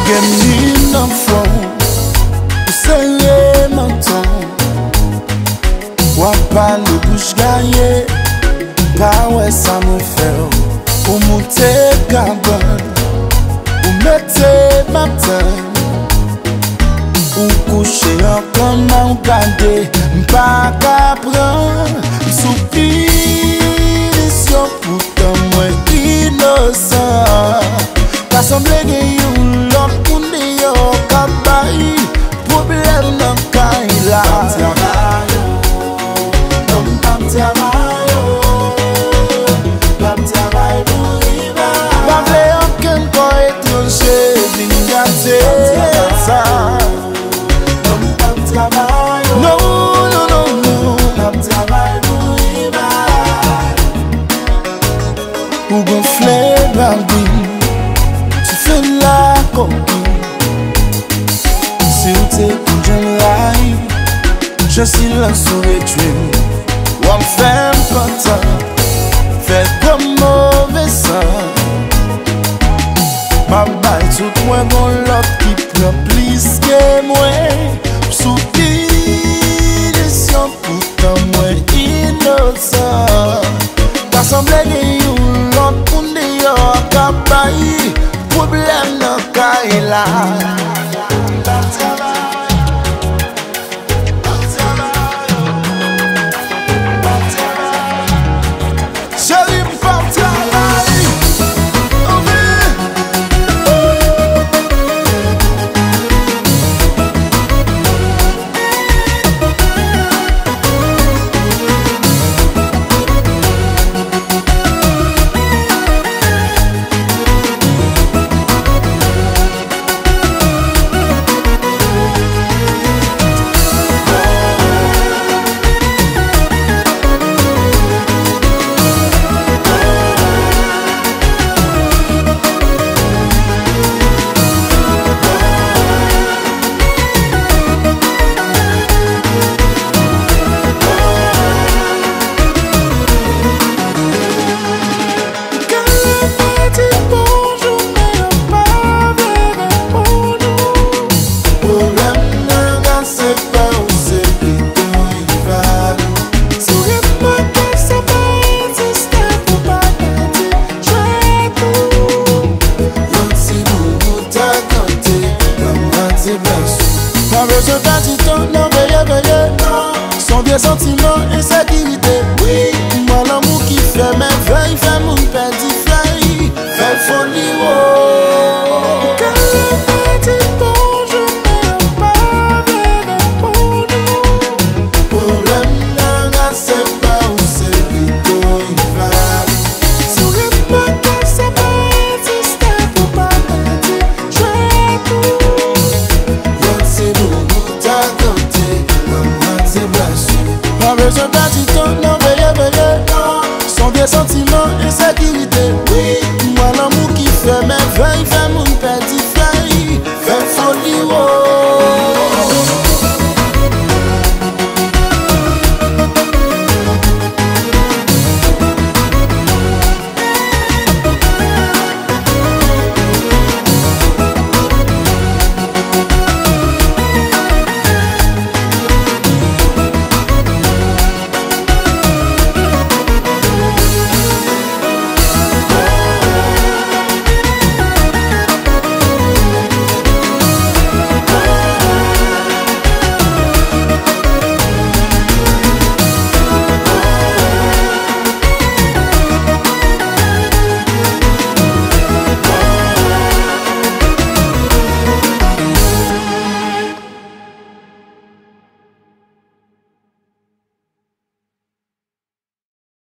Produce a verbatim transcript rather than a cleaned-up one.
Gen ni nan fon, ou seye menton. Wapa le bouche gaye, pa wè sa me fè. Ou moute gabon, ou mette matin. Ou couche an koman ou gade, mpa kapran. M'soupi disyon poutan mwen inosan. Kasemble gen yon lòk kounde yon kabay, problem nan kay la. Bam travay yo, bam travay pou riba. Bam vle anken ko etranje, vin gate sa. Bam travay yo, no, no, no, no. Bam travay pou riba. Ou gonfle bambi, tu fè la kopi. Si ou te kounjen ray, je silence ou retwim. Ou m fèm kontan, fè kwa mouve san. Ma bay tout mwen gon lòk ki pran plis ke mwen. Soupi disyon poutan mwen inosan. Kasemble gen yon lòk kounde yon kabay, problem nan kay la. Pas besoin d'un titan, non, veuillez, veuillez. Son vieux sentiment, insécurité.